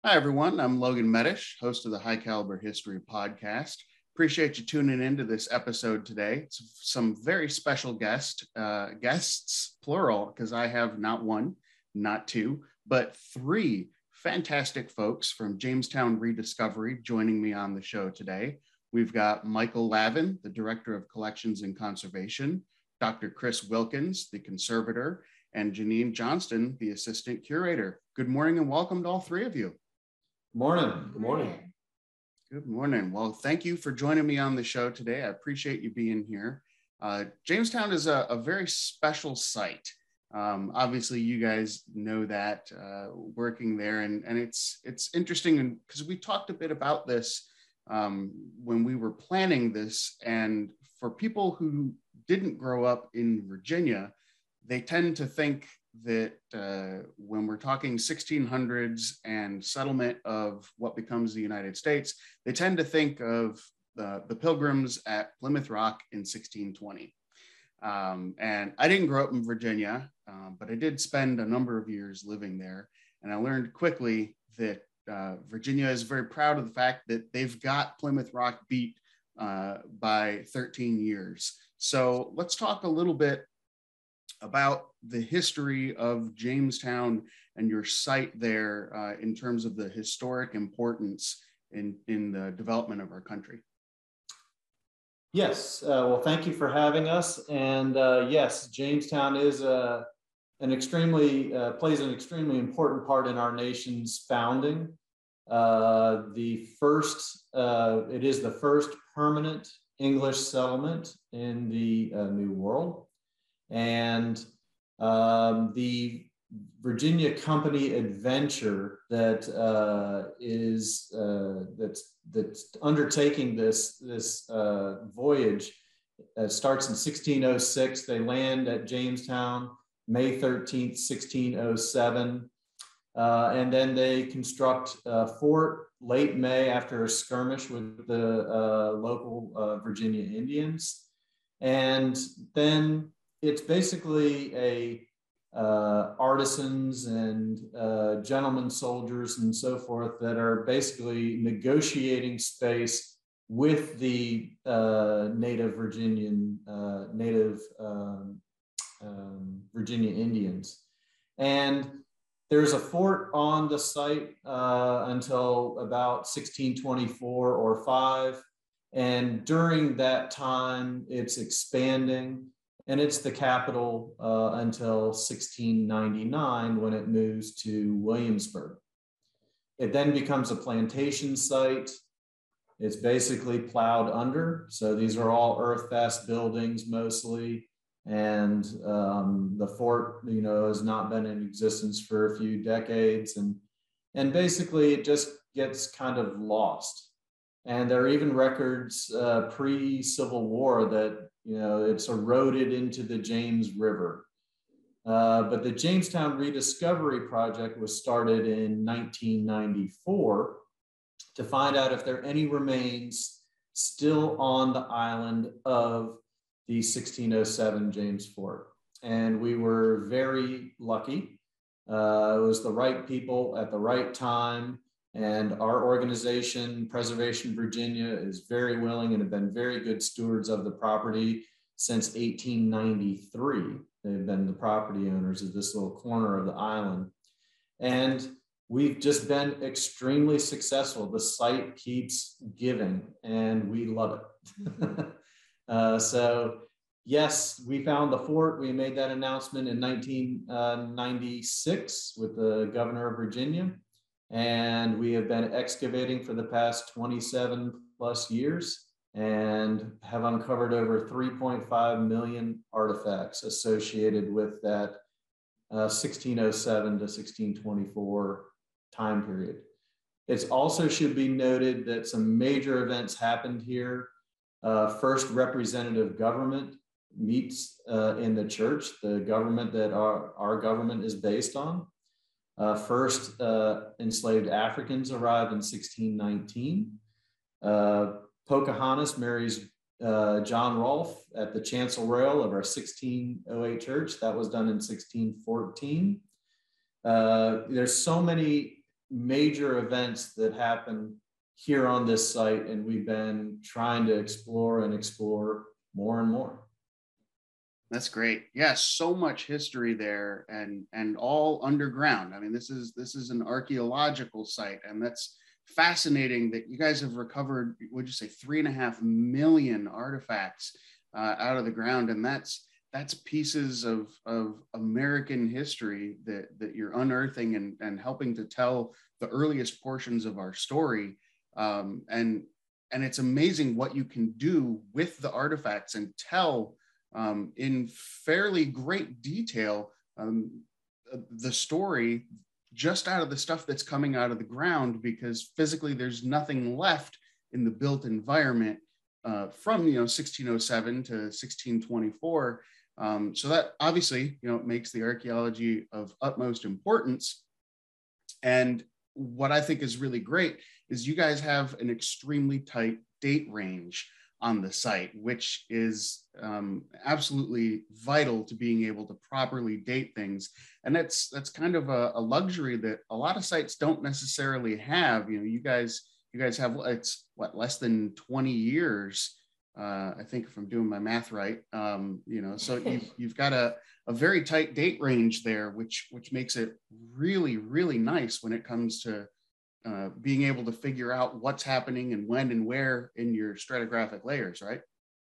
Hi, everyone. I'm Logan Medish, host of the High Caliber History Podcast. Appreciate you tuning into this episode today. It's some very special guests, plural, because I have not one, not two, but three fantastic folks from Jamestown Rediscovery joining me on the show today. We've got Michael Lavin, the Director of Collections and Conservation, Dr. Chris Wilkins, the Conservator, and Janine Johnston, the Assistant Curator. Good morning and welcome to all three of you. Morning. Good morning. Good morning. Well, thank you for joining me on the show today. I appreciate you being here. Jamestown is a very special site. Obviously, you guys know that working there, and it's interesting because we talked a bit about this when we were planning this. And for people who didn't grow up in Virginia, they tend to think that when we're talking 1600s and settlement of what becomes the United States, they tend to think of the Pilgrims at Plymouth Rock in 1620. And I didn't grow up in Virginia, but I did spend a number of years living there. And I learned quickly that Virginia is very proud of the fact that they've got Plymouth Rock beat by 13 years. So let's talk a little bit about the history of Jamestown and your site there in terms of the historic importance in the development of our country. Yes, well, thank you for having us. And yes, Jamestown is plays an extremely important part in our nation's founding. It is the first permanent English settlement in the New World. And the Virginia Company adventure that's undertaking this voyage starts in 1606. They land at Jamestown May 13th, 1607, and then they construct a fort late May after a skirmish with the local Virginia Indians, and then it's basically a artisans and gentlemen soldiers and so forth that are basically negotiating space with the native Virginia Indians. And there's a fort on the site until about 1624 or 5. And during that time, it's expanding. And it's the capital until 1699 when it moves to Williamsburg. It then becomes a plantation site. It's basically plowed under. So these are all earth-fast buildings mostly. And the fort, has not been in existence for a few decades. And basically it just gets kind of lost. And there are even records pre-Civil War that it's eroded into the James River. But the Jamestown Rediscovery Project was started in 1994 to find out if there are any remains still on the island of the 1607 James Fort. And we were very lucky. It was the right people at the right time. And our organization, Preservation Virginia, is very willing and have been very good stewards of the property since 1893. They've been the property owners of this little corner of the island. And we've just been extremely successful. The site keeps giving and we love it. So yes, we found the fort. We made that announcement in 1996 with the governor of Virginia. And we have been excavating for the past 27 plus years and have uncovered over 3.5 million artifacts associated with that 1607 to 1624 time period. It also should be noted that some major events happened here. First, representative government meets in the church, the government that our government is based on. First, enslaved Africans arrived in 1619. Pocahontas marries John Rolfe at the chancel rail of our 1608 church. That was done in 1614. There's so many major events that happen here on this site, and we've been trying to explore more and more. That's great. Yeah, so much history there, and all underground. I mean, this is an archaeological site, and that's fascinating that you guys have recovered, would you say, 3.5 million artifacts out of the ground, and that's pieces of American history that you're unearthing and helping to tell the earliest portions of our story. And it's amazing what you can do with the artifacts and tell in fairly great detail the story just out of the stuff that's coming out of the ground, because physically there's nothing left in the built environment from 1607 to 1624. So that obviously makes the archaeology of utmost importance. And what I think is really great is you guys have an extremely tight date range on the site, which is absolutely vital to being able to properly date things. And that's kind of a luxury that a lot of sites don't necessarily have. You guys have, it's what, less than 20 years, I think, if I'm doing my math right. So you've got a very tight date range there, which makes it really, really nice when it comes to being able to figure out what's happening and when and where in your stratigraphic layers, right?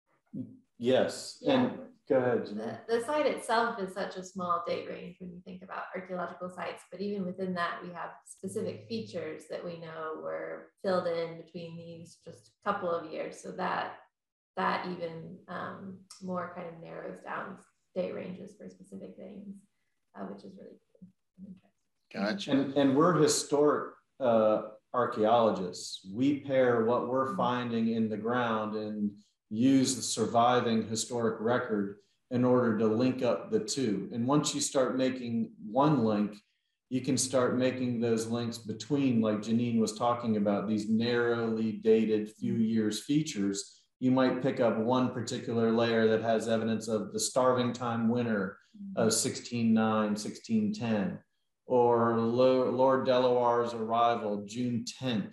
Yes. Yeah. And go ahead. The site itself is such a small date range when you think about archaeological sites, but even within that, we have specific features that we know were filled in between these just a couple of years. So that even more kind of narrows down date ranges for specific things, which is really cool and interesting. Gotcha. And we're historic archaeologists. We pair what we're finding in the ground and use the surviving historic record in order to link up the two. And once you start making one link, you can start making those links between, like Janine was talking about, these narrowly dated few years features. You might pick up one particular layer that has evidence of the starving time winter of 1609, 1610, or Lord Delawar's arrival, June 10th,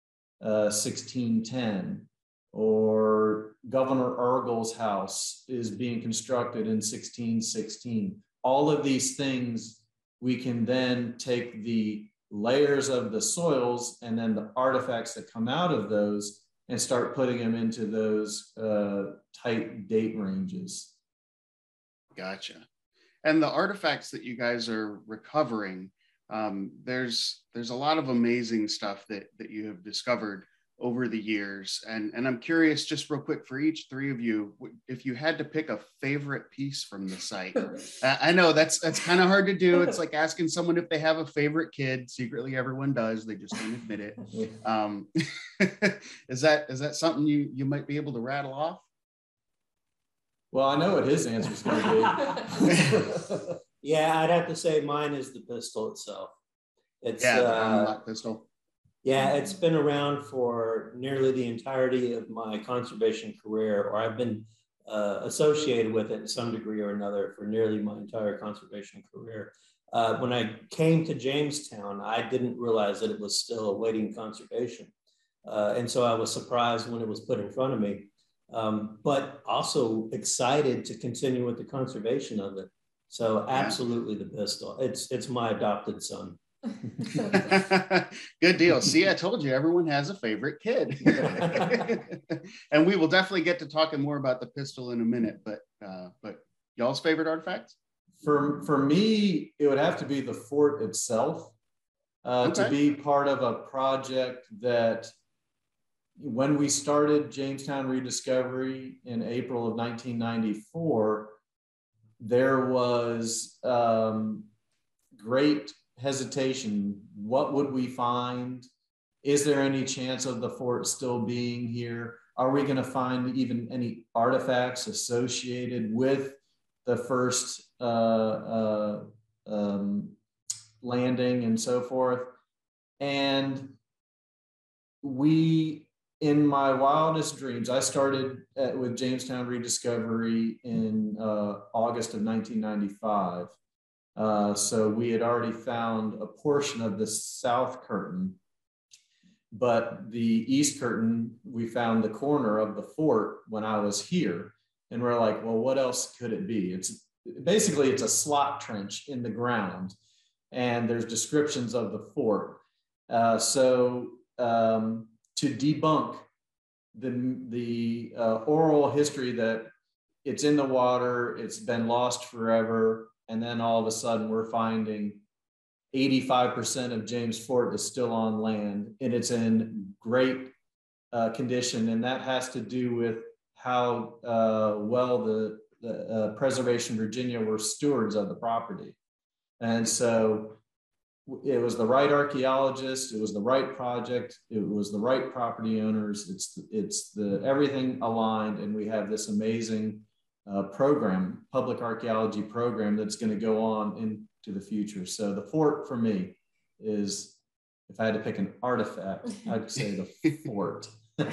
1610, or Governor Urgel's house is being constructed in 1616. All of these things, we can then take the layers of the soils and then the artifacts that come out of those and start putting them into those tight date ranges. Gotcha. And the artifacts that you guys are recovering, there's a lot of amazing stuff that you have discovered over the years. And I'm curious, just real quick, for each three of you, if you had to pick a favorite piece from the site. I know that's kind of hard to do. It's like asking someone if they have a favorite kid. Secretly, everyone does. They just don't admit it. Is that something you might be able to rattle off? Well, I know what his answer is going to be. Yeah, I'd have to say mine is the pistol itself. It's the unlocked pistol. Yeah, it's been around for nearly the entirety of my conservation career, or I've been associated with it in some degree or another for nearly my entire conservation career. When I came to Jamestown, I didn't realize that it was still awaiting conservation. And so I was surprised when it was put in front of me, but also excited to continue with the conservation of it. So absolutely the pistol. It's my adopted son. Good deal. See, I told you, everyone has a favorite kid. And we will definitely get to talking more about the pistol in a minute, but y'all's favorite artifacts? For me, it would have to be the fort itself, to be part of a project that, when we started Jamestown Rediscovery in April of 1994, there was great hesitation. What would we find? Is there any chance of the fort still being here? Are we going to find even any artifacts associated with the first landing and so forth? And we, in my wildest dreams, I started with Jamestown Rediscovery in August of 1995. So we had already found a portion of the south curtain, but the east curtain, we found the corner of the fort when I was here. And we're like, well, what else could it be? It's basically, it's a slot trench in the ground, and there's descriptions of the fort. To debunk the oral history that it's in the water, it's been lost forever, and then all of a sudden we're finding 85% of James Fort is still on land, and it's in great condition, and that has to do with how well the Preservation Virginia were stewards of the property. And so it was the right archaeologist, it was the right project, it was the right property owners, it's everything aligned, and we have this amazing program, public archaeology program, that's going to go on into the future. So the fort for me is, if I had to pick an artifact, I'd say the fort.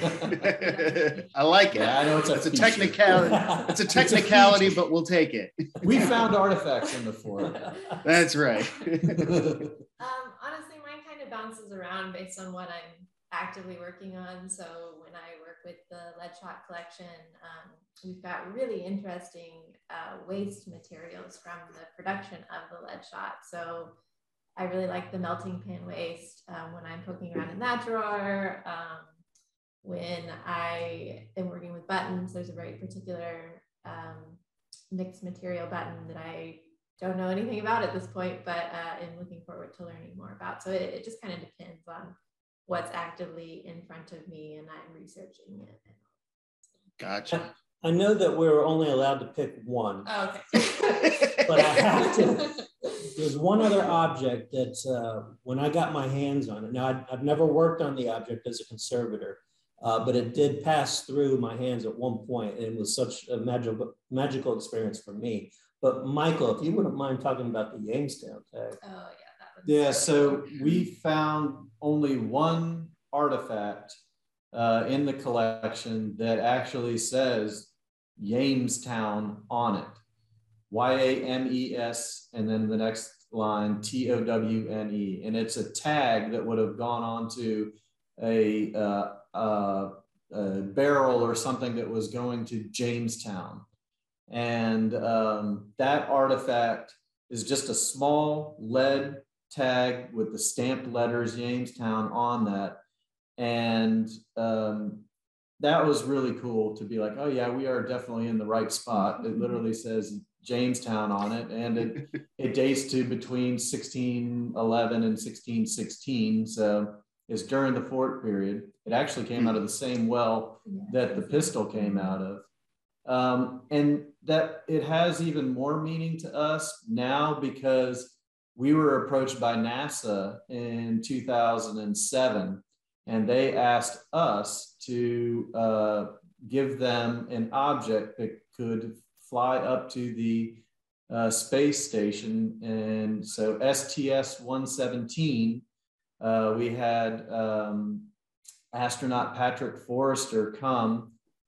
I like it. Yeah, I know it's a technicality. It's a technicality, but we'll take it. We found artifacts in the fort. That's right. Honestly, mine kind of bounces around based on what I'm actively working on. So when I work with the lead shot collection, we've got really interesting waste materials from the production of the lead shot. So I really like the melting pan waste when I'm poking around in that drawer. When I am working with buttons, there's a very particular mixed material button that I don't know anything about at this point, but am looking forward to learning more about. So it just kind of depends on what's actively in front of me and I'm researching it. Gotcha. I know that we're only allowed to pick one. Oh, okay. But I have to. There's one other object that when I got my hands on it, now I've never worked on the object as a conservator, but it did pass through my hands at one point, and it was such a magical experience for me. But Michael, if you wouldn't mind talking about the Jamestown tag. Oh, yeah. Yeah, so we found only one artifact in the collection that actually says Jamestown on it. Y-A-M-E-S, and then the next line, T-O-W-N-E. And it's a tag that would have gone onto a barrel or something that was going to Jamestown. And that artifact is just a small lead tag with the stamped letters Jamestown on that. And that was really cool to be like, oh yeah, we are definitely in the right spot. It literally says Jamestown on it, and it dates to between 1611 and 1616. So it's during the fort period. It actually came out of the same well that the pistol came out of. And that it has even more meaning to us now because we were approached by NASA in 2007, and they asked us to give them an object that could fly up to the space station. And so STS-117, we had astronaut Patrick Forrester come,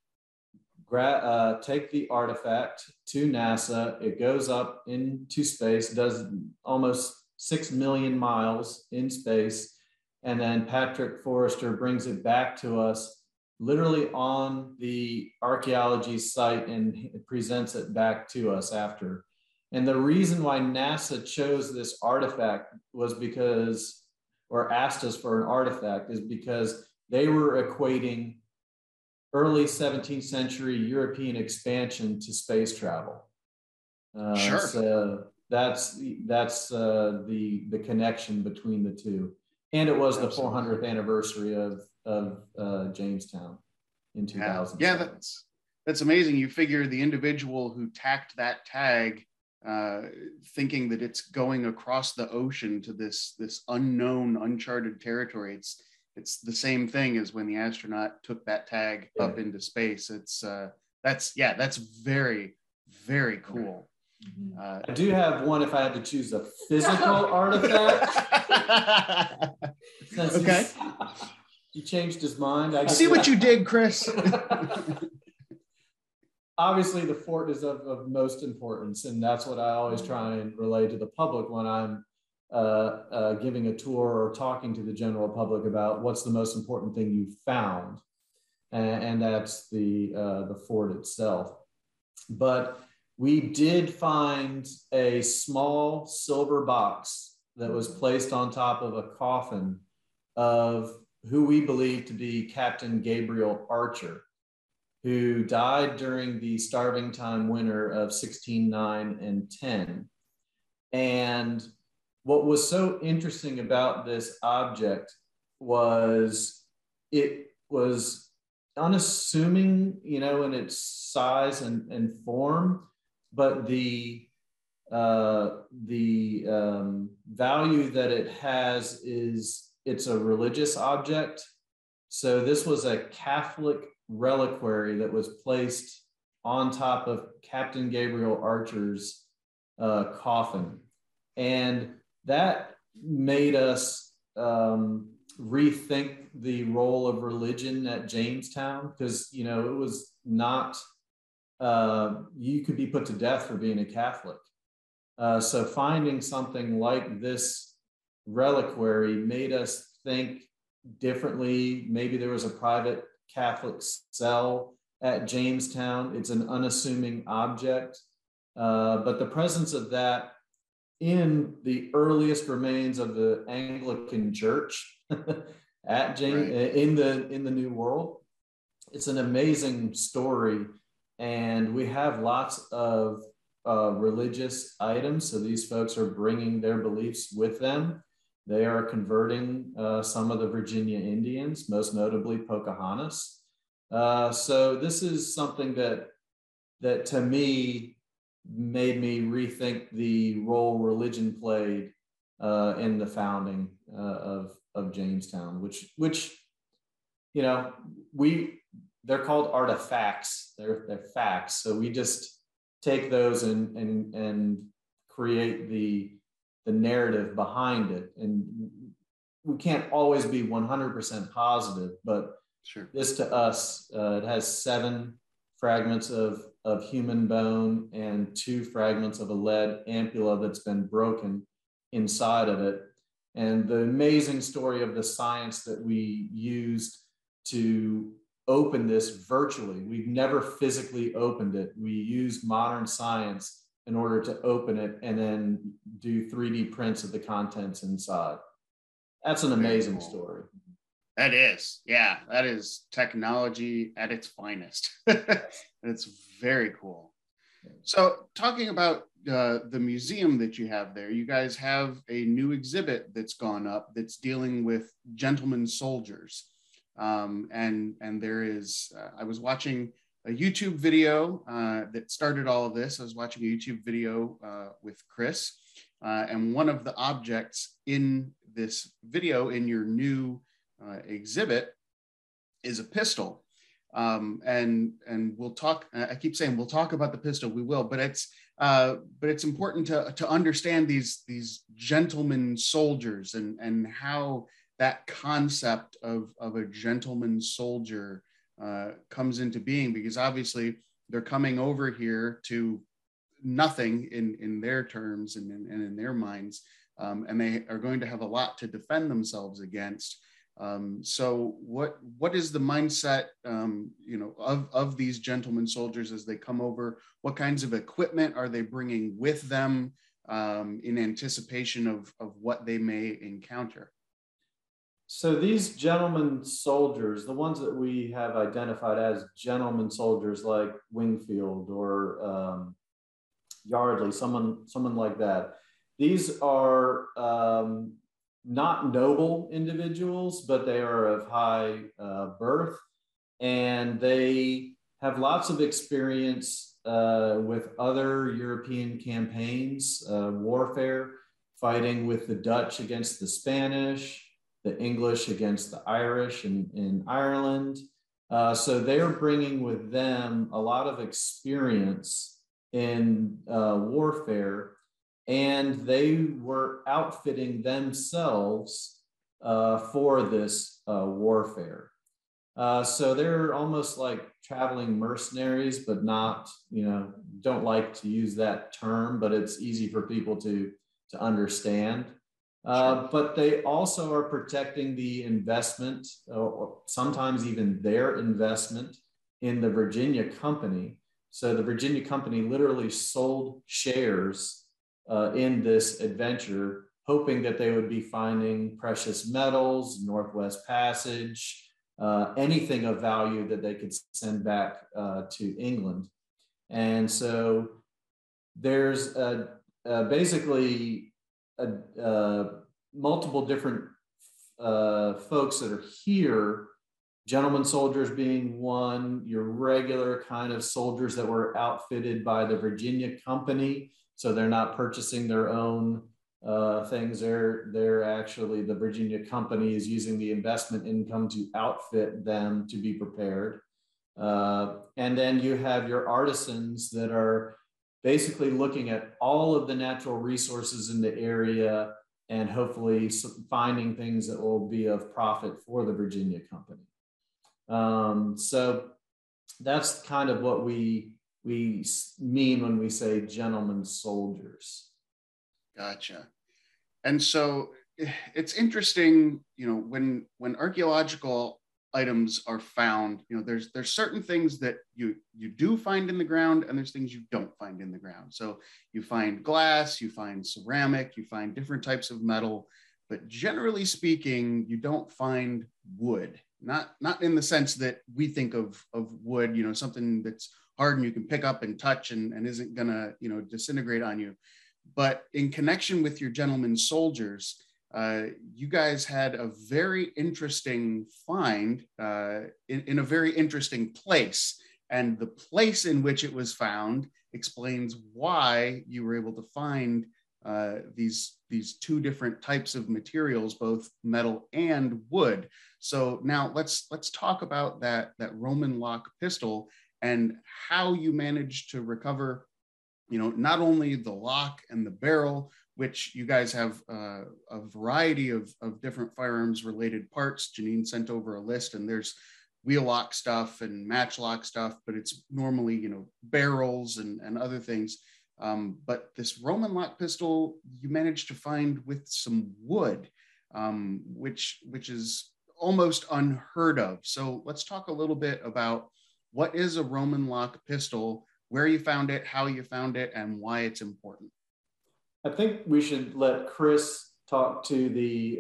take the artifact to NASA. It goes up into space, does almost 6 million miles in space. And then Patrick Forrester brings it back to us literally on the archaeology site and presents it back to us after. And the reason why NASA chose this artifact was because, or asked us for an artifact, is because they were equating early 17th century European expansion to space travel. Sure. So that's the connection between the two. And it was Absolutely. The 400th anniversary of Jamestown in 2000. Yeah, that's amazing. You figure the individual who tacked that tag, thinking that it's going across the ocean to this unknown, uncharted territory. It's the same thing as when the astronaut took that tag up into space. That's very, very cool. I do have one if I had to choose a physical artifact. Okay. He changed his mind. See what you did, Chris. obviously the fort is of most importance, and that's what I always try and relay to the public when I'm giving a tour or talking to the general public about what's the most important thing you found, and that's the fort itself. But we did find a small silver box that was placed on top of a coffin of who we believe to be Captain Gabriel Archer, who died during the starving time winter of 1609 and 10. And what was so interesting about this object was it was unassuming, you know, in its size and form, but the value that it has is it's a religious object. So this was a Catholic reliquary that was placed on top of Captain Gabriel Archer's coffin. And that made us rethink the role of religion at Jamestown, because, you know, it was not, you could be put to death for being a Catholic. So finding something like this reliquary made us think differently. Maybe there was a private Catholic cell at Jamestown. It's an unassuming object, but the presence of that in the earliest remains of the Anglican Church at in the New World, it's an amazing story, and we have lots of religious items. So these folks are bringing their beliefs with them. They are converting some of the Virginia Indians, most notably Pocahontas. So this is something that to me made me rethink the role religion played in the founding of Jamestown, which you know, they're called artifacts. They're facts. So we just take those and create the narrative behind it. And we can't always be 100% positive, but sure, this to us, it has 7 fragments of human bone and 2 fragments of a lead ampulla that's been broken inside of it. And the amazing story of the science that we used to open this virtually. We've never physically opened it. We used modern science in order to open it and then do 3D prints of the contents inside. That's an amazing story. That is, yeah, that is technology at its finest. It's very cool. So talking about the museum that you have there, you guys have a new exhibit that's gone up that's dealing with gentlemen soldiers. And there is, I was watching a YouTube video that started all of this. I was watching a YouTube video with Chris, and one of the objects in this video in your new exhibit is a pistol. And we'll talk, I keep saying we'll talk about the pistol, we will, but it's important to understand these gentlemen soldiers and how that concept of a gentleman soldier comes into being, because obviously they're coming over here to nothing in their terms and in their minds, and they are going to have a lot to defend themselves against. So what is the mindset, you know, of these gentlemen soldiers as they come over? What kinds of equipment are they bringing with them in anticipation of what they may encounter? So these gentlemen soldiers, the ones that we have identified as gentlemen soldiers, like Wingfield or Yardley, someone like that, these are not noble individuals, but they are of high birth, and they have lots of experience with other European campaigns, warfare, fighting with the Dutch against the Spanish, the English against the Irish in Ireland. So they're bringing with them a lot of experience in warfare, and they were outfitting themselves for this warfare. So they're almost like traveling mercenaries, but not, don't like to use that term, but it's easy for people to understand. Sure. But they also are protecting the investment, or sometimes even their investment in the Virginia company. So the Virginia company literally sold shares in this adventure, hoping that they would be finding precious metals, Northwest Passage, anything of value that they could send back to England. And so there's basically multiple different folks that are here, gentlemen soldiers being one, your regular kind of soldiers that were outfitted by the Virginia company. So they're not purchasing their own things. They're actually, the Virginia company is using the investment income to outfit them to be prepared. And then you have your artisans that are basically looking at all of the natural resources in the area and hopefully finding things that will be of profit for the Virginia company. So that's kind of what we mean when we say gentlemen soldiers. Gotcha. And so it's interesting, when archaeological items are found, there's certain things that you do find in the ground, and there's things you don't find in the ground. So you find glass, you find ceramic, you find different types of metal, but generally speaking, you don't find wood. Not in the sense that we think of wood, something that's hard and you can pick up and touch and isn't gonna, disintegrate on you. But in connection with your gentlemen soldiers, you guys had a very interesting find in a very interesting place. And the place in which it was found explains why you were able to find these two different types of materials, both metal and wood. So now let's talk about that Roman lock pistol and how you managed to recover, not only the lock and the barrel, which you guys have a variety of different firearms related parts. Janine sent over a list, and there's wheel lock stuff and matchlock stuff, but it's normally, barrels and other things. But this Roman lock pistol, you managed to find with some wood, which is almost unheard of. So let's talk a little bit about what is a Roman lock pistol, where you found it, how you found it, and why it's important. I think we should let Chris talk to the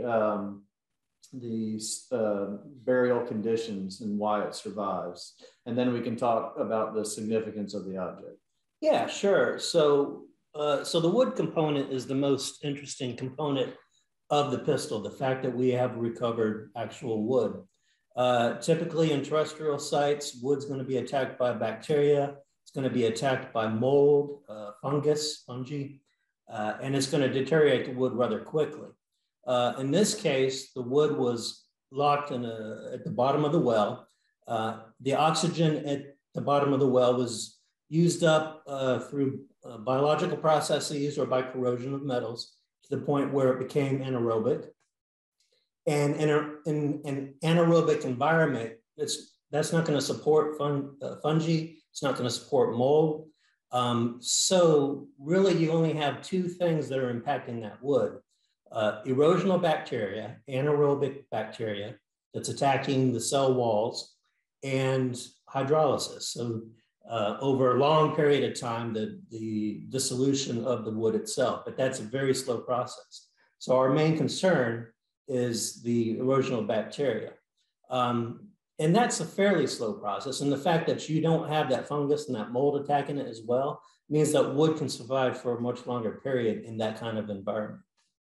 burial conditions and why it survives, and then we can talk about the significance of the object. Yeah, sure. So the wood component is the most interesting component of the pistol, the fact that we have recovered actual wood. Typically in terrestrial sites, wood's going to be attacked by bacteria, it's going to be attacked by mold, fungi, and it's going to deteriorate the wood rather quickly. In this case, the wood was locked at the bottom of the well. The oxygen at the bottom of the well was used up through biological processes or by corrosion of metals to the point where it became anaerobic. And in an anaerobic environment, that's not going to support fungi. It's not going to support mold. So really, you only have two things that are impacting that wood. Erosional bacteria, anaerobic bacteria that's attacking the cell walls, and hydrolysis. So over a long period of time, the dissolution of the wood itself, but that's a very slow process. So our main concern is the erosional bacteria. And that's a fairly slow process. And the fact that you don't have that fungus and that mold attacking it as well means that wood can survive for a much longer period in that kind of environment.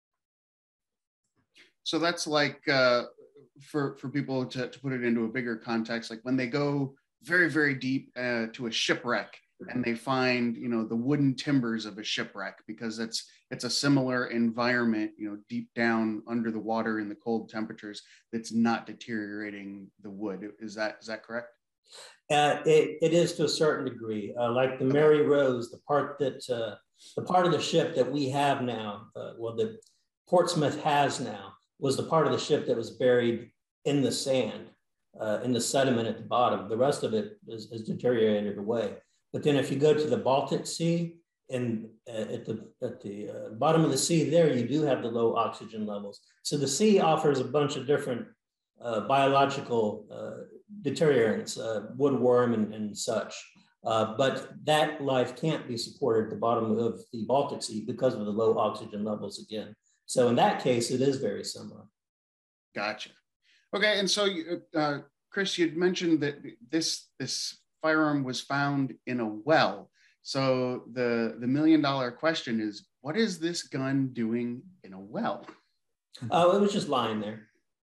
So that's like, for people to put it into a bigger context, like when they go very, very deep to a shipwreck and they find, the wooden timbers of a shipwreck, because it's a similar environment, deep down under the water in the cold temperatures, that's not deteriorating the wood. Is that correct? It is to a certain degree. Like the Mary Rose, the part of the ship that we have now, that Portsmouth has now, was the part of the ship that was buried in the sand. in the sediment at the bottom. The rest of it is deteriorated away. But then if you go to the Baltic Sea, and at the bottom of the sea there, you do have the low oxygen levels. So the sea offers a bunch of different biological deteriorants, woodworm and such. But that life can't be supported at the bottom of the Baltic Sea because of the low oxygen levels again. So in that case, it is very similar. Gotcha. Okay, and so Chris, you'd mentioned that this firearm was found in a well. So the $1 million question is, what is this gun doing in a well? Oh, it was just lying there.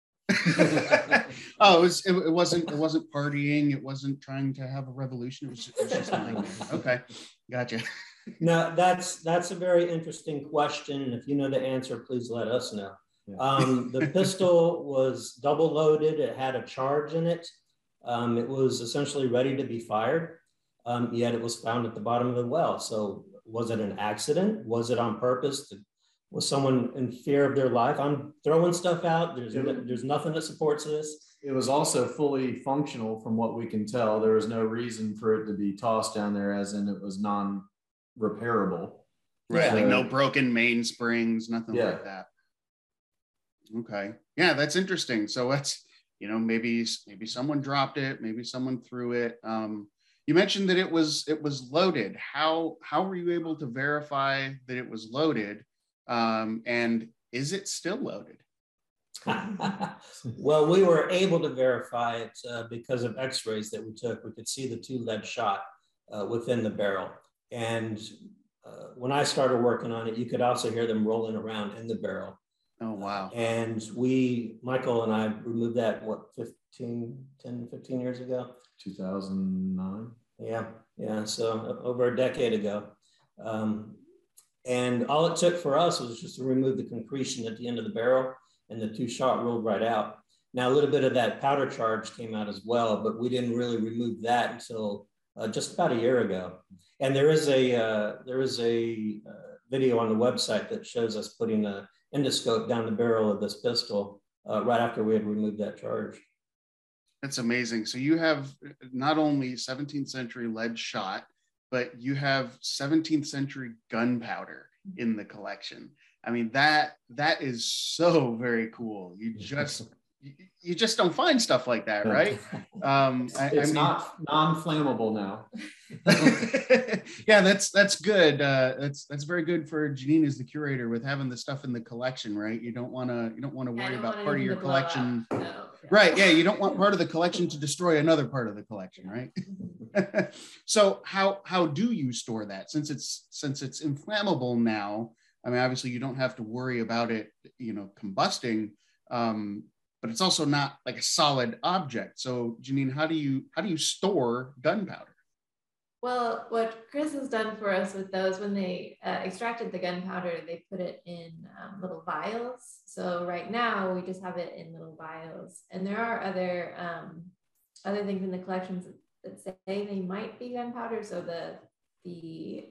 Oh, it wasn't partying. It wasn't trying to have a revolution. It was just lying there. Okay, gotcha. No, that's a very interesting question. If you know the answer, please let us know. Yeah. The pistol was double loaded. It had a charge in it. It was essentially ready to be fired. Yet it was found at the bottom of the well. So was it an accident? Was it on purpose? Was someone in fear of their life? I'm throwing stuff out. There's nothing that supports this. It was also fully functional from what we can tell. There was no reason for it to be tossed down there, as in it was non-repairable. Right, like no broken mainsprings, nothing like that. Okay. Yeah, that's interesting. So that's, maybe someone dropped it, maybe someone threw it. You mentioned that it was loaded. How were you able to verify that it was loaded? And is it still loaded? Well, we were able to verify it because of x-rays that we took. We could see the 2 lead shot within the barrel. And when I started working on it, you could also hear them rolling around in the barrel. Oh, wow. And Michael and I removed that, 15 years ago? 2009. Yeah. So over a decade ago. And all it took for us was just to remove the concretion at the end of the barrel, and the 2 shot rolled right out. Now, a little bit of that powder charge came out as well, but we didn't really remove that until just about a year ago. And there is a video on the website that shows us putting an endoscope down the barrel of this pistol right after we had removed that charge. That's amazing. So you have not only 17th century lead shot, but you have 17th century gunpowder in the collection. I mean, that is so very cool. You just don't find stuff like that, right? It's not non-flammable now. Yeah, that's good. That's very good for Janine as the curator with having the stuff in the collection, right? You don't want to worry about part of your collection. No. Right. Yeah, you don't want part of the collection to destroy another part of the collection, right? So how do you store that since it's inflammable now? I mean, obviously you don't have to worry about it, combusting, but it's also not like a solid object. So Janine, how do you store gunpowder? Well, what Chris has done for us with those, when they extracted the gunpowder, they put it in little vials. So right now we just have it in little vials, and there are other things in the collections that say they might be gunpowder. So the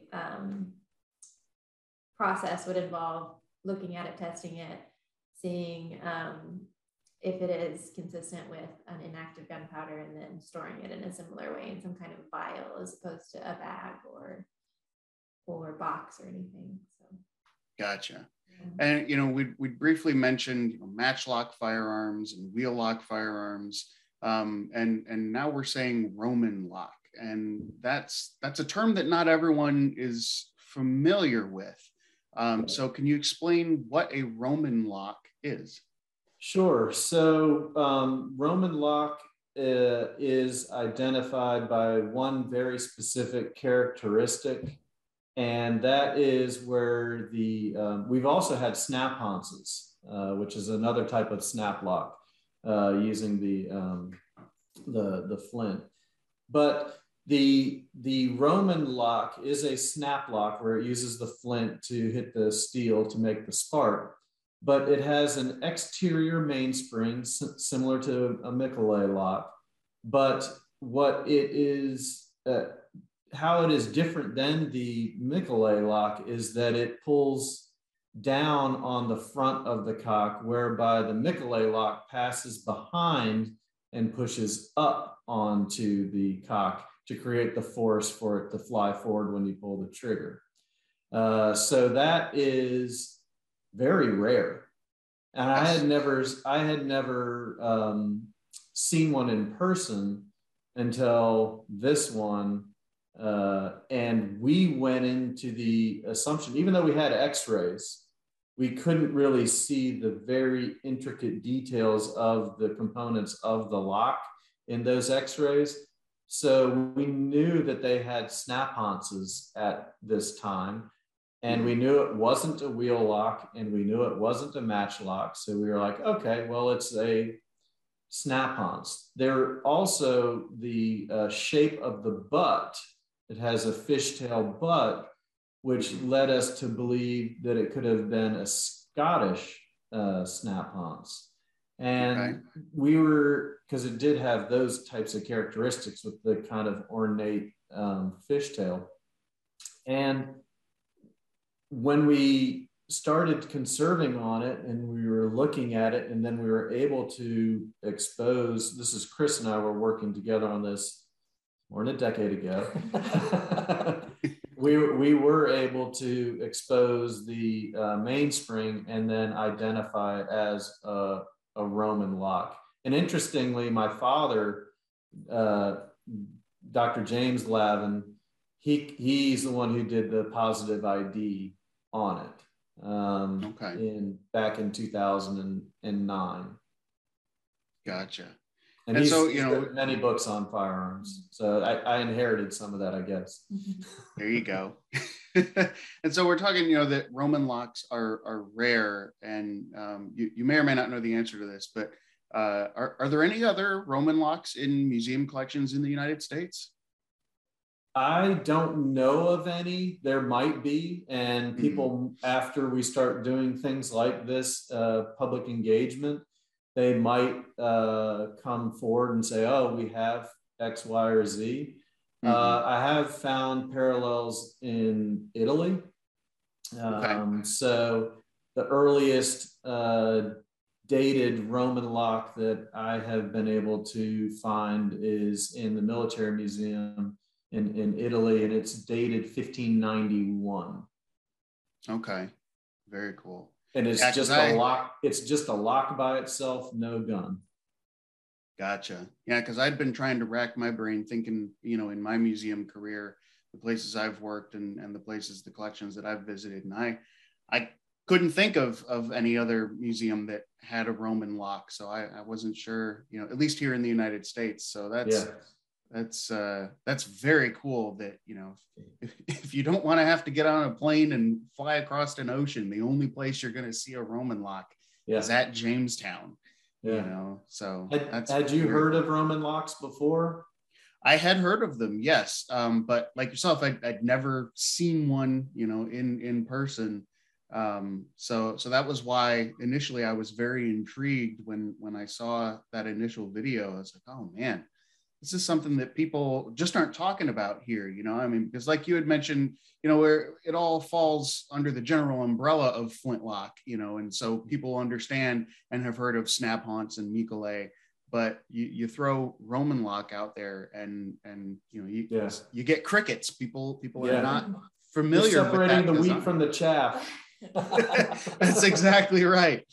process would involve looking at it, testing it, seeing if it is consistent with an inactive gunpowder, and then storing it in a similar way in some kind of vial as opposed to a bag or box or anything. So gotcha. And we briefly mentioned matchlock firearms and wheel lock firearms, and now we're saying Roman lock, and that's a term that not everyone is familiar with. So can you explain what a Roman lock is? Sure. So Roman lock is identified by one very specific characteristic, and that is where we've also had snap-haunces, which is another type of snap lock using the flint. But the Roman lock is a snap lock where it uses the flint to hit the steel to make the spark, but it has an exterior mainspring similar to a Michelet lock. But what it is, how it is different than the Michelet lock is that it pulls down on the front of the cock, whereby the Michelet lock passes behind and pushes up onto the cock to create the force for it to fly forward when you pull the trigger. So that is very rare. And I had never seen one in person until this one. And we went into the assumption, even though we had x-rays, we couldn't really see the very intricate details of the components of the lock in those x-rays. So we knew that they had snap-haunces at this time, and we knew it wasn't a wheel lock, and we knew it wasn't a match lock. So we were like, okay, well, it's a snap-haunce. They're also the shape of the butt. It has a fishtail butt, which led us to believe that it could have been a Scottish snap-haunce. And we were, because it did have those types of characteristics with the kind of ornate fishtail. And when we started conserving on it and we were looking at it, and then we were able to expose, this is Chris and I were working together on this more than a decade ago. we were able to expose the mainspring and then identify it as a Roman lock. And interestingly, my father, Dr. James Lavin, he's the one who did the positive ID on it back in 2009. Gotcha. And he's written many books on firearms. So I inherited some of that, I guess. There you go. And so we're talking, that Roman locks are rare, and you may or may not know the answer to this, but are there any other Roman locks in museum collections in the United States? I don't know of any. There might be, and people, after we start doing things like this, public engagement, they might come forward and say, oh, we have X, Y, or Z. I have found parallels in Italy. So the earliest dated Roman lock that I have been able to find is in the Military Museum in Italy, and it's dated 1591. Okay, very cool. And it's just a lock. It's just a lock by itself, no gun. Gotcha. Yeah, because I'd been trying to rack my brain thinking, in my museum career, the places I've worked and the collections that I've visited, and I couldn't think of any other museum that had a Roman lock. So I wasn't sure, at least here in the United States. So that's very cool that, if you don't want to have to get on a plane and fly across an ocean, the only place you're going to see a Roman lock is at Jamestown. So had you heard of Roman locks before? I had heard of them, yes. But like yourself, I'd never seen one, in person. So that was why initially I was very intrigued when I saw that initial video. I was like, oh man, this is something that people just aren't talking about here, because like you had mentioned, where it all falls under the general umbrella of flintlock, and so people understand and have heard of snap-haunce and Micolay, but you throw Roman lock out there and you get crickets. People are not familiar. You're separating with that the wheat from the chaff. That's exactly right.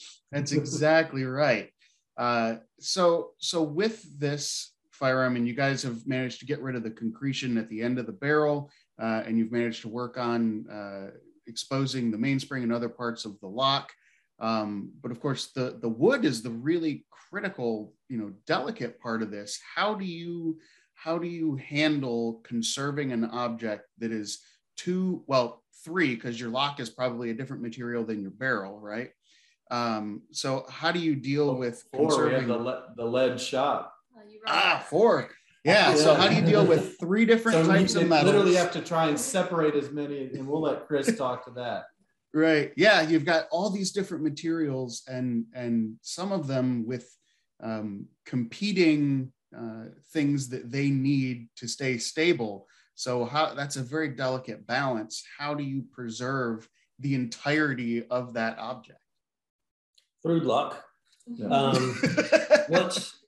So with this firearm, and you guys have managed to get rid of the concretion at the end of the barrel, and you've managed to work on exposing the mainspring and other parts of the lock. But of course, the wood is the really critical, delicate part of this. How do you handle conserving an object that is three, because your lock is probably a different material than your barrel, right? So how do you deal with conserving the lead shot? Four. Yeah. So how do you deal with three different types of metals? Literally have to try and separate as many, and we'll let Chris talk to that. Right. Yeah. You've got all these different materials, and some of them with competing things that they need to stay stable. So that's a very delicate balance. How do you preserve the entirety of that object? Through luck. Yeah.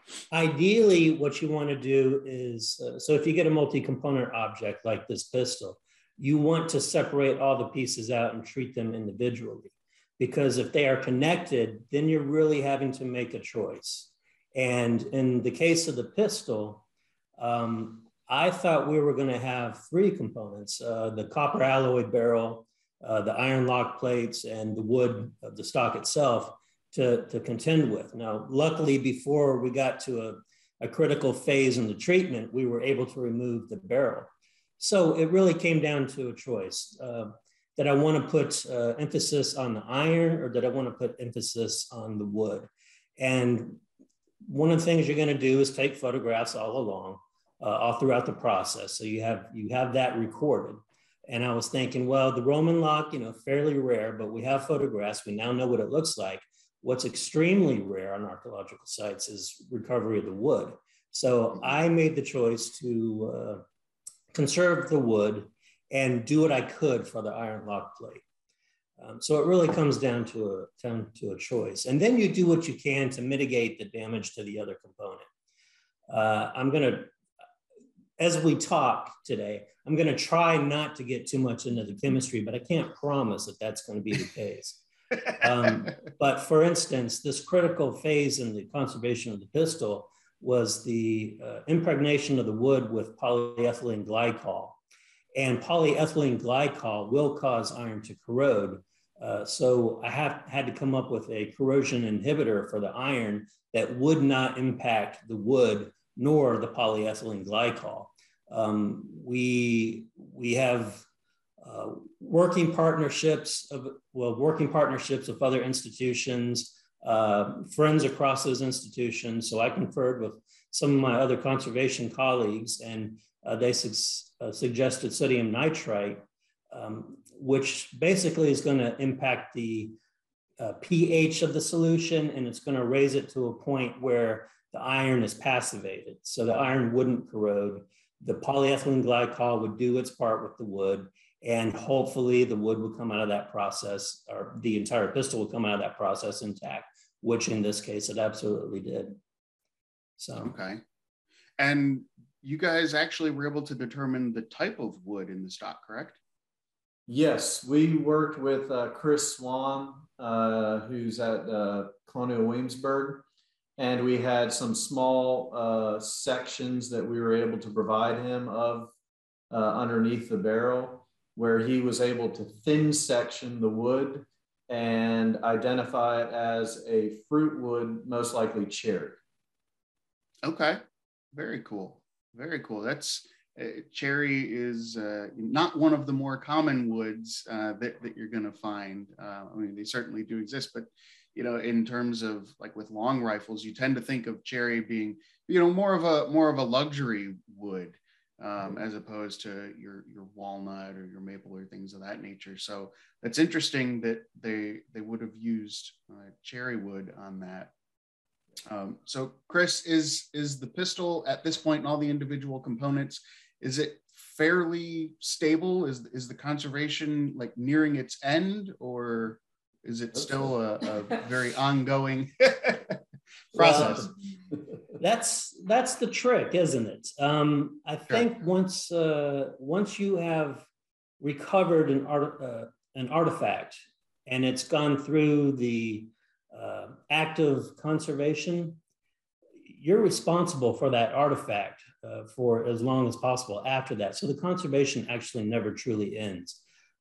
Ideally, what you want to do is, so if you get a multi-component object like this pistol, you want to separate all the pieces out and treat them individually. Because if they are connected, then you're really having to make a choice. And in the case of the pistol, I thought we were going to have three components, the copper alloy barrel, the iron lock plates, and the wood of the stock itself to contend with. Now, luckily, before we got to a critical phase in the treatment, we were able to remove the barrel. So it really came down to a choice. Did I want to put emphasis on the iron, or did I want to put emphasis on the wood? And one of the things you're going to do is take photographs all along, all throughout the process. So you have that recorded. And I was thinking, well, the Roman lock, fairly rare, but we have photographs. We now know what it looks like. What's extremely rare on archaeological sites is recovery of the wood. So I made the choice to conserve the wood and do what I could for the iron lock plate. So it really comes down to a choice. And then you do what you can to mitigate the damage to the other component. I'm going to, as we talk today, I'm going to try not to get too much into the chemistry, but I can't promise that that's going to be the case. But for instance, this critical phase in the conservation of the pistol was the impregnation of the wood with polyethylene glycol. And polyethylene glycol will cause iron to corrode. So I had to come up with a corrosion inhibitor for the iron that would not impact the wood nor the polyethylene glycol. We have working partnerships of other institutions, friends across those institutions. So I conferred with some of my other conservation colleagues, and they suggested sodium nitrite, which basically is going to impact the pH of the solution, and it's going to raise it to a point where the iron is passivated. So the iron wouldn't corrode. The polyethylene glycol would do its part with the wood, and hopefully the wood would come out of that process, or the entire pistol would come out of that process intact, which in this case it absolutely did. So okay. And you guys actually were able to determine the type of wood in the stock, correct? Yes, we worked with Chris Swan, who's at Colonial Williamsburg, and we had some small sections that we were able to provide him of underneath the barrel, where he was able to thin section the wood and identify it as a fruit wood, most likely cherry. Okay, very cool. Very cool. That's cherry is not one of the more common woods that you're going to find. I mean, they certainly do exist, but in terms of like with long rifles, you tend to think of cherry being more of a luxury wood as opposed to your walnut or your maple or things of that nature. So that's interesting that they would have used cherry wood on that. So Chris, is the pistol at this point and all the individual components, is it fairly stable? Is the conservation like nearing its end, or is it still a very ongoing process? Well, that's the trick, isn't it? I think once you have recovered an artifact and it's gone through the active conservation, you're responsible for that artifact for as long as possible after that. So the conservation actually never truly ends.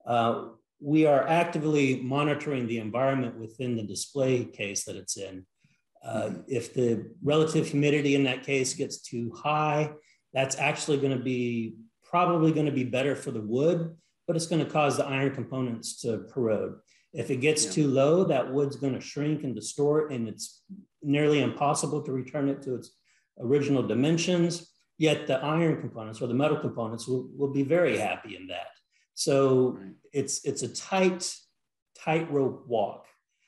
We are actively monitoring the environment within the display case that it's in. If the relative humidity in that case gets too high, that's actually probably going to be better for the wood, but it's going to cause the iron components to corrode. If it gets too low, that wood's going to shrink and distort, and it's nearly impossible to return it to its original dimensions. Yet the iron components or the metal components will be very happy in that. So it's a tightrope walk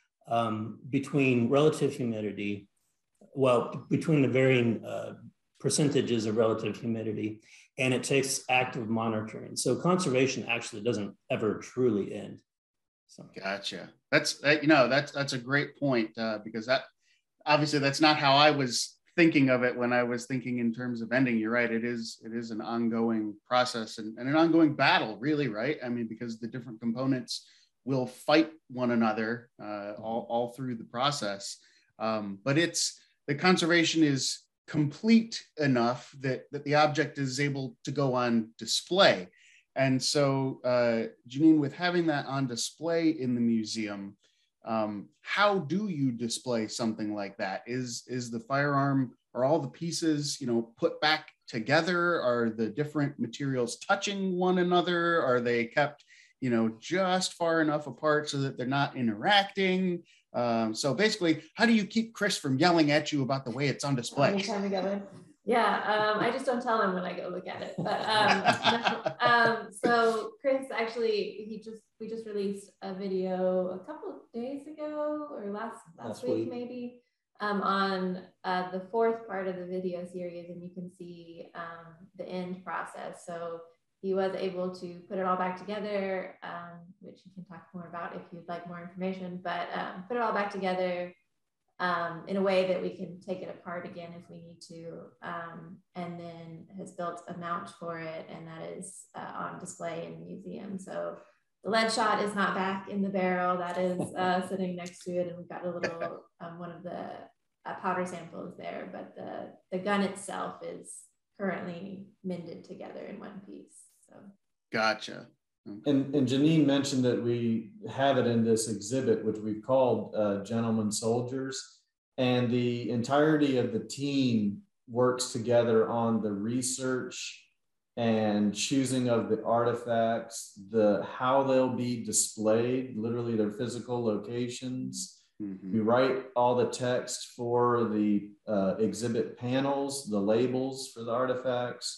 between relative humidity, between the varying percentages of relative humidity, and it takes active monitoring. So conservation actually doesn't ever truly end. So. Gotcha. That's a great point because that obviously that's not how I was thinking of it when I was thinking in terms of ending. You're right. It is an ongoing process and an ongoing battle, really, right? I mean, because the different components will fight one another all through the process. But the conservation is complete enough that the object is able to go on display. And so, Janine, with having that on display in the museum, how do you display something like that? Is the firearm, are all the pieces, put back together? Are the different materials touching one another? Are they kept, just far enough apart so that they're not interacting? So basically, how do you keep Chris from yelling at you about the way it's on display? Anytime we go in. Yeah, I just don't tell him when I go look at it. But so Chris actually, we just released a video a couple of days ago or last week maybe on the fourth part of the video series, and you can see the end process. So he was able to put it all back together, which you can talk more about if you'd like more information, but put it all back together in a way that we can take it apart again if we need to, and then has built a mount for it, and that is on display in the museum. So the lead shot is not back in the barrel, that is sitting next to it, and we've got a little one of the powder samples there, but the gun itself is currently mended together in one piece. So gotcha. And Janine mentioned that we have it in this exhibit, which we've called Gentlemen Soldiers, and the entirety of the team works together on the research and choosing of the artifacts, how they'll be displayed, literally their physical locations. Mm-hmm. We write all the text for the exhibit panels, the labels for the artifacts.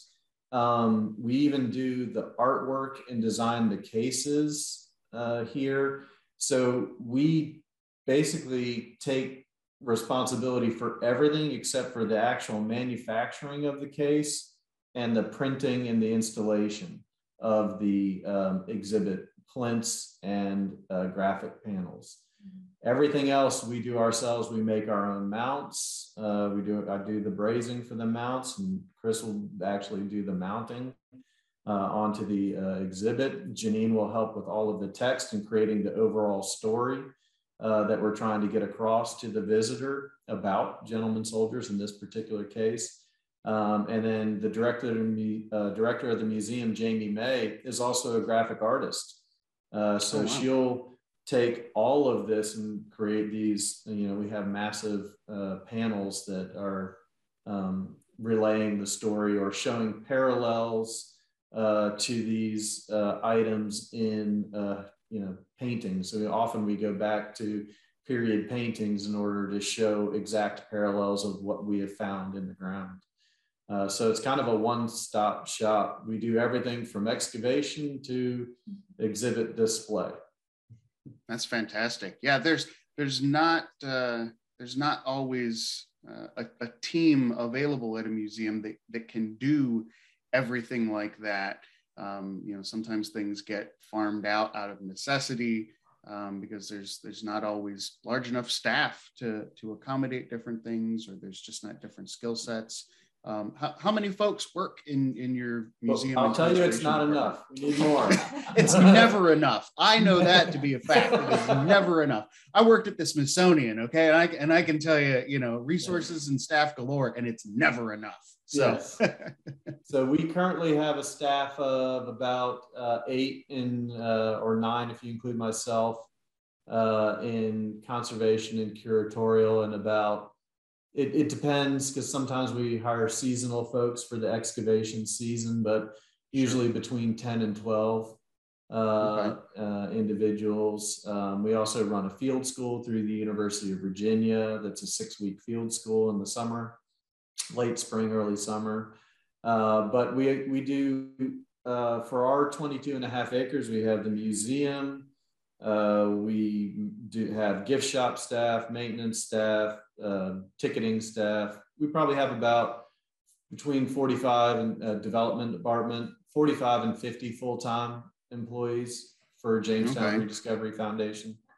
We even do the artwork and design the cases here. So we basically take responsibility for everything except for the actual manufacturing of the case and the printing and the installation of the exhibit plinths and graphic panels. Everything else we do ourselves. We make our own mounts. I do the brazing for the mounts, and Chris will actually do the mounting onto the exhibit. Janine will help with all of the text and creating the overall story that we're trying to get across to the visitor about Gentlemen Soldiers in this particular case. And then the director of the museum, Jamie May, is also a graphic artist. She'll take all of this and create these, we have massive panels that are relaying the story or showing parallels to these items in, paintings. So often we go back to period paintings in order to show exact parallels of what we have found in the ground. So it's kind of a one-stop shop. We do everything from excavation to exhibit display. That's fantastic. Yeah, there's not always a team available at a museum that can do everything like that. Sometimes things get farmed out of necessity because there's not always large enough staff to accommodate different things, or there's just not different skill sets. How many folks work in your museum? Well, I'll tell you, it's not enough. We need more. It's never enough. I know that to be a fact. It is never enough. I worked at the Smithsonian, okay, and I can tell you, resources and staff galore, and it's never enough. So, yes. So we currently have a staff of about 8 or 9, if you include myself, in conservation and curatorial, and about. It depends, because sometimes we hire seasonal folks for the excavation season, but usually between 10 and 12 individuals. We also run a field school through the University of Virginia. That's a 6-week field school in the summer, late spring, early summer. But we do, for our 22.5 acres, we have the museum. We do have gift shop staff, maintenance staff, ticketing staff. We probably have about between 45 and development department, 45 and 50 full-time employees for Jamestown Rediscovery Foundation.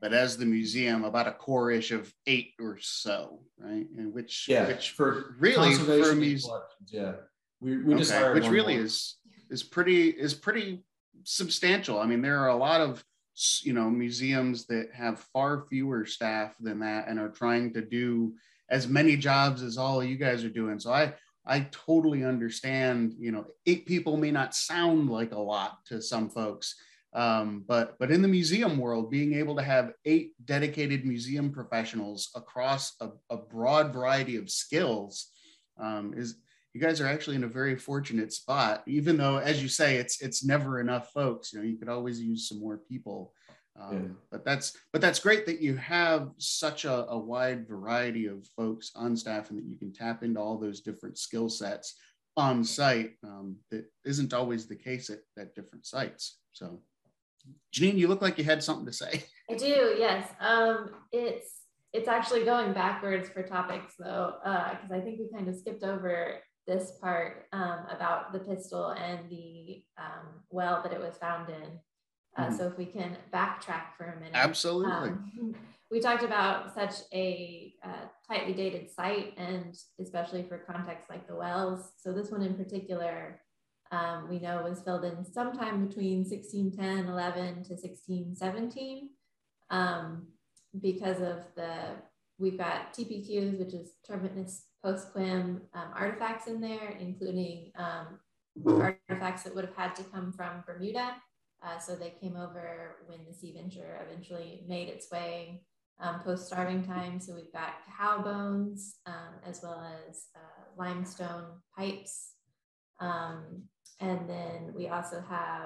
but as the museum, about a core-ish of 8 or so, right? And which for really for a conservation museum, collections, we just hired which one really more. is pretty substantial. I mean, there are a lot of museums that have far fewer staff than that and are trying to do as many jobs as all of you guys are doing. So I totally understand. 8 people may not sound like a lot to some folks, but in the museum world, being able to have 8 dedicated museum professionals across a broad variety of skills is, you guys are actually in a very fortunate spot, even though, as you say, it's never enough folks. You could always use some more people. But that's great that you have such a wide variety of folks on staff and that you can tap into all those different skill sets on site. That isn't always the case at different sites. So, Janine, you look like you had something to say. I do, yes. It's actually going backwards for topics though, because I think we kind of skipped over this part about the pistol and the well that it was found in. So if we can backtrack for a minute. Absolutely. We talked about such a tightly dated site, and especially for contexts like the wells. So this one in particular, we know was filled in sometime between 1610, 11 to 1617 because of we've got TPQs, which is terminus postquem artifacts in there, including artifacts that would have had to come from Bermuda. So they came over when the Sea Venture eventually made its way post-starving time. So we've got cow bones as well as limestone pipes. And then we also have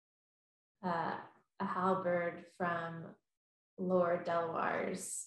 a halberd from Lord Delaware's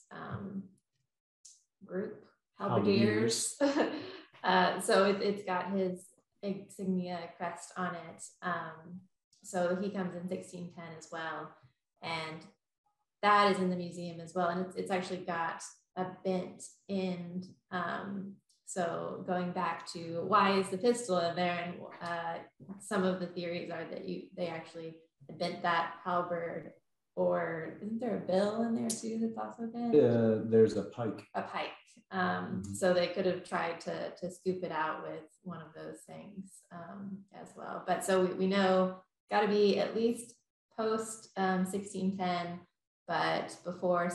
group, halberdiers. So it's got his insignia crest on it. So he comes in 1610 as well. And that is in the museum as well. And it's actually got a bent end. So going back to why is the pistol in there? And some of the theories are that they actually bent that halberd, or isn't there a bill in there too that's also bent? There's a pike. A pike. So they could have tried to scoop it out with one of those things as well. But so we know got to be at least post 1610, but before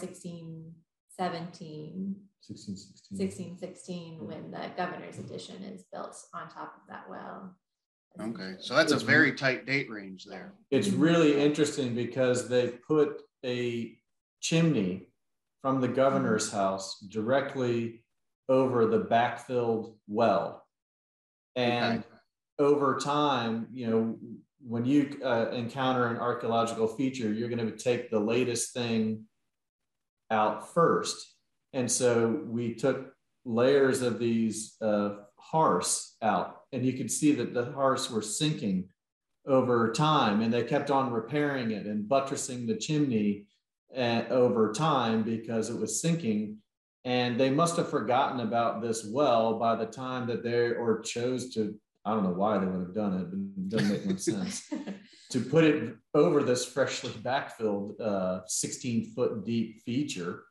1616, when the governor's addition is built on top of that well. Okay, so that's a very tight date range there. It's really interesting because they put a chimney from the governor's house directly over the backfilled well. And over time, when you encounter an archaeological feature, you're going to take the latest thing out first. And so we took layers of these hearths out, and you could see that the hearths were sinking over time, and they kept on repairing it and buttressing the chimney over time because it was sinking. And they must have forgotten about this well by the time that or chose to, I don't know why they would have done it, but it doesn't make no sense, to put it over this freshly backfilled 16-foot deep feature.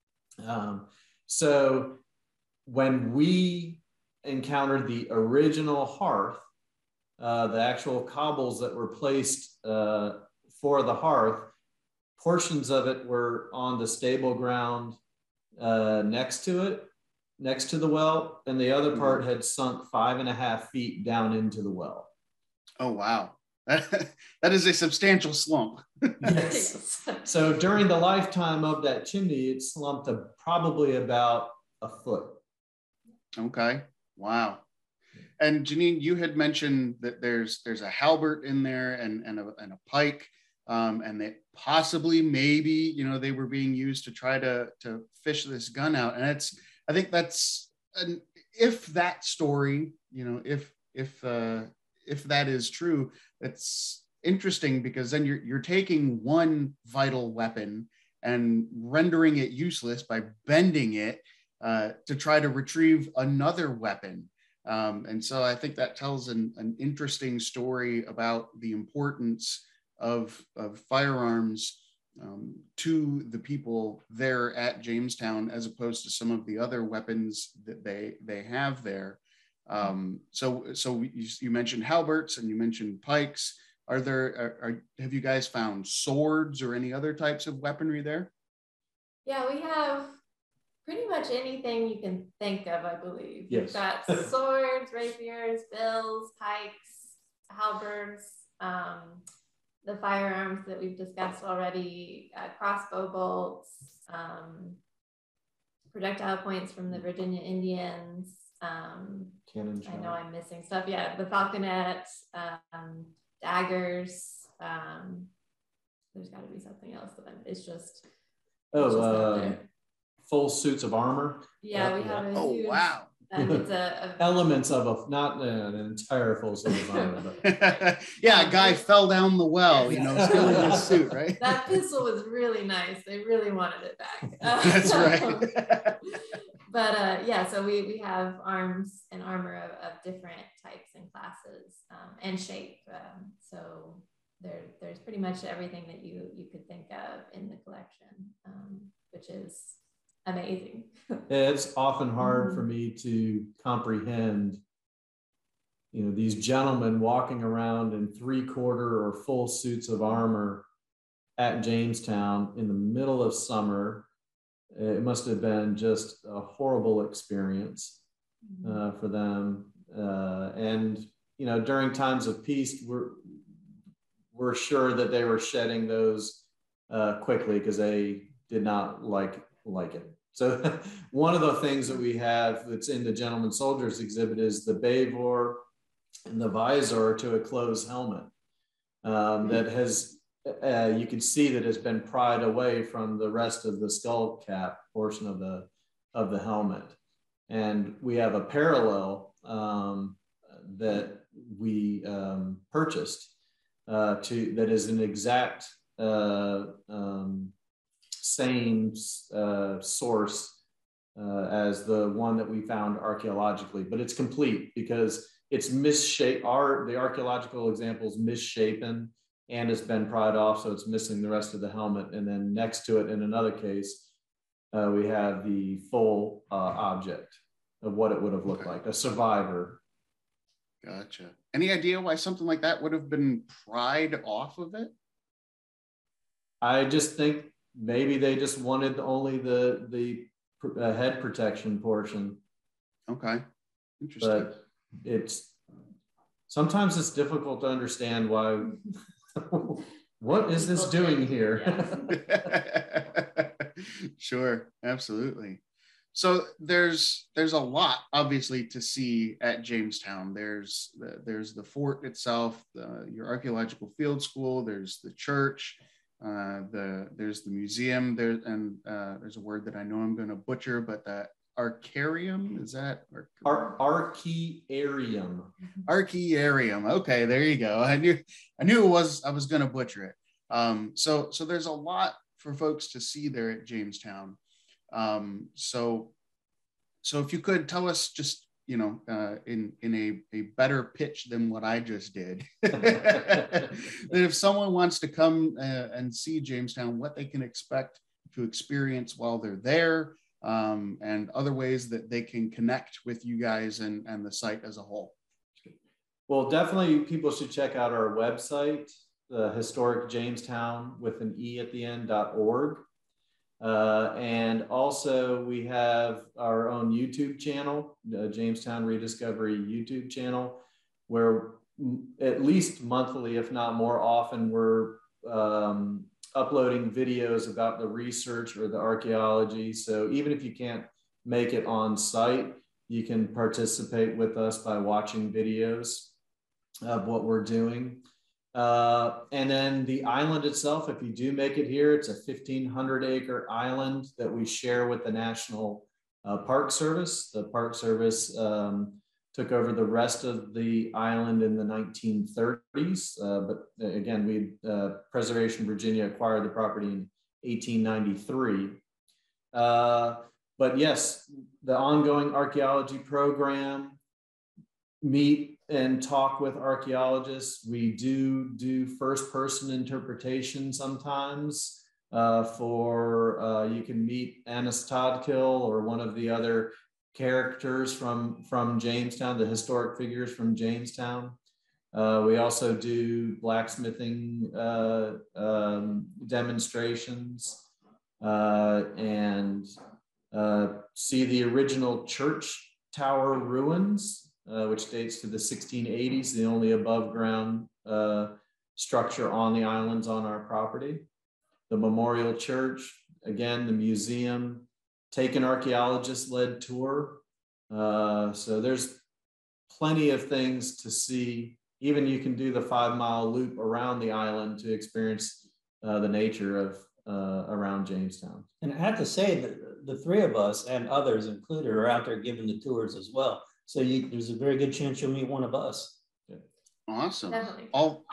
So when we encountered the original hearth, the actual cobbles that were placed for the hearth, portions of it were on the stable ground next to the well, and the other part had sunk 5.5 feet down into the well. Oh, wow. That is a substantial slump. Yes. So during the lifetime of that chimney, it slumped to probably about a foot. Okay. Wow. And Janine, you had mentioned that there's a halberd in there and a pike, and that possibly maybe they were being used to try to fish this gun out. And I think that's if that story, if that is true, it's interesting, because then you're taking one vital weapon and rendering it useless by bending it to try to retrieve another weapon. And so I think that tells an interesting story about the importance of firearms to the people there at Jamestown, as opposed to some of the other weapons that they have there. So you mentioned halberts and you mentioned pikes. Have you guys found swords or any other types of weaponry there? Yeah, we have pretty much anything you can think of, I believe. Yes. We've got swords, rapiers, bills, pikes, halberds, the firearms that we've discussed already, crossbow bolts, projectile points from the Virginia Indians. Cannon shot. I know I'm missing stuff. Yeah, the falconet, daggers. There's got to be something else that it's just. Full suits of armor. Yeah, we have a huge. Wow. It's Elements of not an entire full suit of armor. But. Yeah, a guy fell down the well, still in his suit, right? That pistol was really nice. They really wanted it back. That's right. But yeah, so we have arms and armor of different types and classes and shape. So there's pretty much everything that you could think of in the collection, which is amazing. It's often hard for me to comprehend, these gentlemen walking around in 3/4 or full suits of armor at Jamestown in the middle of summer. It must have been just a horrible experience for them. And, during times of peace, we're sure that they were shedding those quickly because they did not like it. So one of the things that we have that's in the Gentleman Soldiers exhibit is the bavor and the visor to a closed helmet that has, you can see that has been pried away from the rest of the skull cap portion of the helmet. And we have a parallel that we purchased that is an exact same source as the one that we found archaeologically, but it's complete because it's misshapen. The archaeological example is misshapen and it's been pried off, so it's missing the rest of the helmet. And then next to it, in another case, we have the full object of what it would have looked like, a survivor. Gotcha. Any idea why something like that would have been pried off of it? I just think maybe they just wanted only the head protection portion. Okay, interesting. But sometimes it's difficult to understand why. What is this doing here? Yeah. Sure, absolutely. So there's a lot obviously to see at Jamestown. There's the fort itself, your archaeological field school. There's the church. There's the museum there, and there's a word that I know I'm going to butcher, but that archarium, is that archaearium? Archaearium. Okay, there you go. I knew I was going to butcher it. So there's a lot for folks to see there at Jamestown. So if you could tell us just, in a better pitch than what I just did, that if someone wants to come and see Jamestown, what they can expect to experience while they're there, and other ways that they can connect with you guys and the site as a whole. Well, definitely people should check out our website, Historic Jamestown with an E at the end.org. And also we have our own YouTube channel, the Jamestown Rediscovery YouTube channel, where at least monthly, if not more often, we're uploading videos about the research or the archaeology. So even if you can't make it on site, you can participate with us by watching videos of what we're doing. And then the island itself, if you do make it here, it's a 1,500-acre island that we share with the National Park Service. The Park Service took over the rest of the island in the 1930s. But again, Preservation Virginia acquired the property in 1893. But yes, the ongoing archaeology program, meet and talk with archaeologists. We do first-person interpretation sometimes you can meet Annis Toddkill or one of the other characters from Jamestown, the historic figures from Jamestown. We also do blacksmithing demonstrations and see the original church tower ruins, which dates to the 1680s, the only above ground structure on the islands on our property. The Memorial Church, again, the museum, take an archaeologist-led tour. So there's plenty of things to see. Even you can do the 5-mile loop around the island to experience the nature of around Jamestown. And I have to say that the three of us and others included are out there giving the tours as well. So there's a very good chance you'll meet one of us. Yeah. Awesome. Definitely. All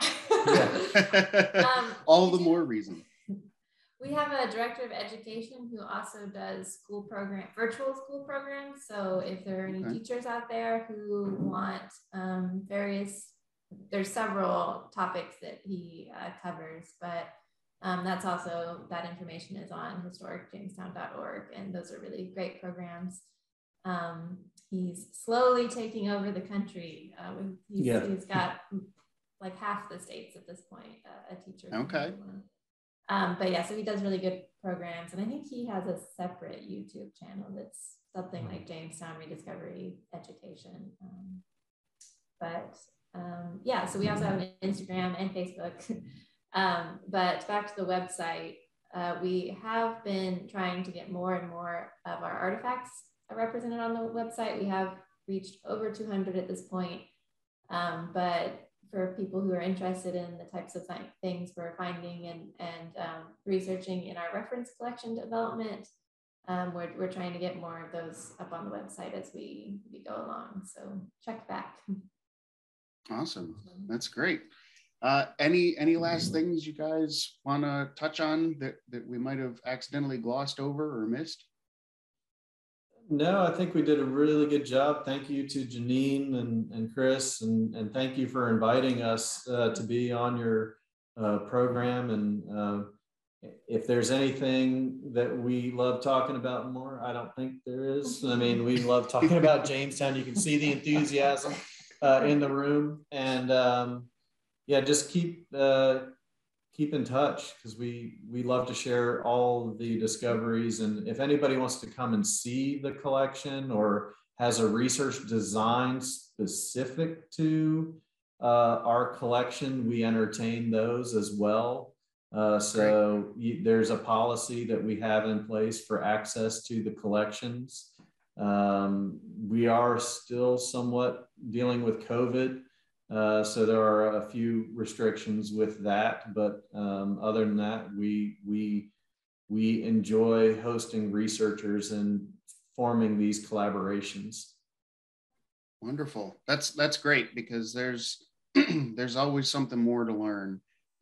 the more reason. We have a director of education who also does virtual school programs. So if there are any teachers out there who want there's several topics that he covers, but that information is on historicjamestown.org, and those are really great programs. He's slowly taking over the country. He's got like half the states at this point, a teacher. Okay. But yeah, so he does really good programs, and I think he has a separate YouTube channel that's something like Jamestown Rediscovery Education. Yeah, so we also have an Instagram and Facebook. But back to the website, we have been trying to get more and more of our artifacts represented on the website. We have reached over 200 at this point, but for people who are interested in the types of things we're finding and researching in our reference collection development, we're trying to get more of those up on the website as we go along. So check back. Awesome. That's great. Any last things you guys want to touch on that we might have accidentally glossed over or missed? No, I think we did a really good job. Thank you to Janine and Chris, and thank you for inviting us to be on your program. And if there's anything that we love talking about more, I don't think there is. I mean, we love talking about Jamestown. You can see the enthusiasm in the room, and yeah, just keep in touch, because we love to share all of the discoveries. And if anybody wants to come and see the collection or has a research design specific to our collection, we entertain those as well. There's a policy that we have in place for access to the collections. We are still somewhat dealing with COVID. So there are a few restrictions with that, but other than that, we enjoy hosting researchers and forming these collaborations. Wonderful. That's great, because there's there's always something more to learn,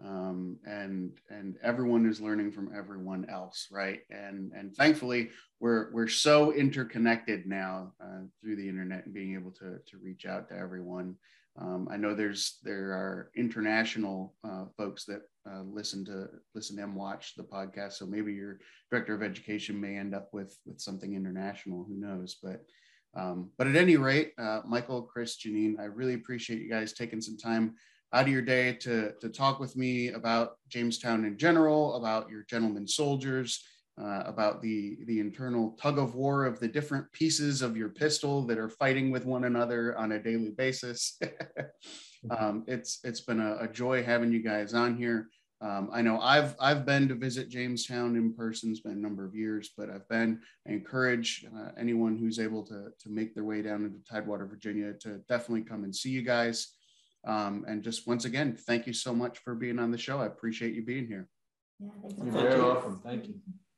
and everyone is learning from everyone else, right? And thankfully we're so interconnected now through the internet and being able to reach out to everyone. I know there are international folks that listen and watch the podcast. So maybe your director of education may end up with something international. Who knows? But at any rate, Michael, Chris, Janine, I really appreciate you guys taking some time out of your day to talk with me about Jamestown in general, about your gentlemen soldiers, about the internal tug of war of the different pieces of your pistol that are fighting with one another on a daily basis. It's been a joy having you guys on here. I know I've been to visit Jamestown in person. It's been a number of years, but I encourage anyone who's able to make their way down into Tidewater, Virginia, to definitely come and see you guys. And just once again, thank you so much for being on the show. I appreciate you being here. Yeah, thanks. You're very welcome. Thank you.